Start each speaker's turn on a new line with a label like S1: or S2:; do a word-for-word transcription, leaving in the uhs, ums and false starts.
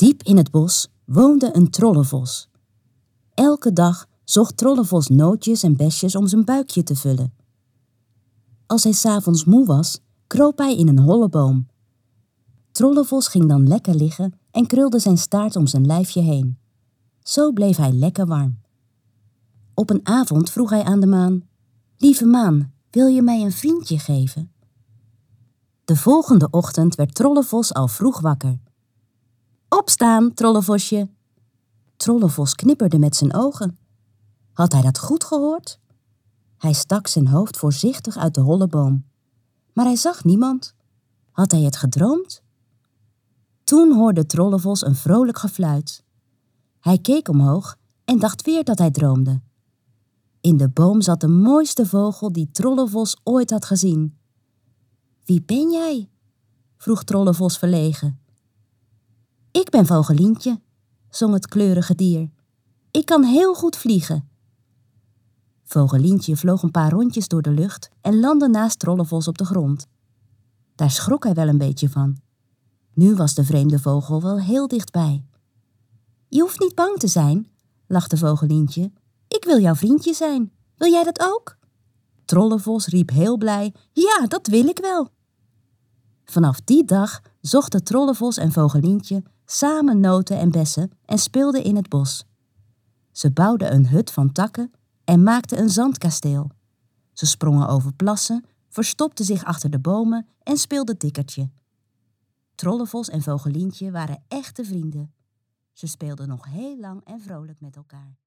S1: Diep in het bos woonde een trollenvos. Elke dag zocht Trollenvos nootjes en besjes om zijn buikje te vullen. Als hij 's avonds moe was, kroop hij in een holle boom. Trollenvos ging dan lekker liggen en krulde zijn staart om zijn lijfje heen. Zo bleef hij lekker warm. Op een avond vroeg hij aan de maan: "Lieve maan, wil je mij een vriendje geven?" De volgende ochtend werd Trollenvos al vroeg wakker. "Opstaan, Trollenvosje!" Trollenvos knipperde met zijn ogen. Had hij dat goed gehoord? Hij stak zijn hoofd voorzichtig uit de holle boom. Maar hij zag niemand. Had hij het gedroomd? Toen hoorde Trollenvos een vrolijk gefluit. Hij keek omhoog en dacht weer dat hij droomde. In de boom zat de mooiste vogel die Trollenvos ooit had gezien. "Wie ben jij?" vroeg Trollenvos verlegen. "Ik ben Vogelientje," zong het kleurige dier. "Ik kan heel goed vliegen." Vogelientje vloog een paar rondjes door de lucht en landde naast Trollenvos op de grond. Daar schrok hij wel een beetje van. Nu was de vreemde vogel wel heel dichtbij. "Je hoeft niet bang te zijn," lachte Vogelientje. "Ik wil jouw vriendje zijn. Wil jij dat ook?" Trollenvos riep heel blij: "Ja, dat wil ik wel." Vanaf die dag zochten Trollenvos en Vogelientje samen noten en bessen en speelden in het bos. Ze bouwden een hut van takken en maakten een zandkasteel. Ze sprongen over plassen, verstopten zich achter de bomen en speelden tikkertje. Trollenvos en Vogelientje waren echte vrienden. Ze speelden nog heel lang en vrolijk met elkaar.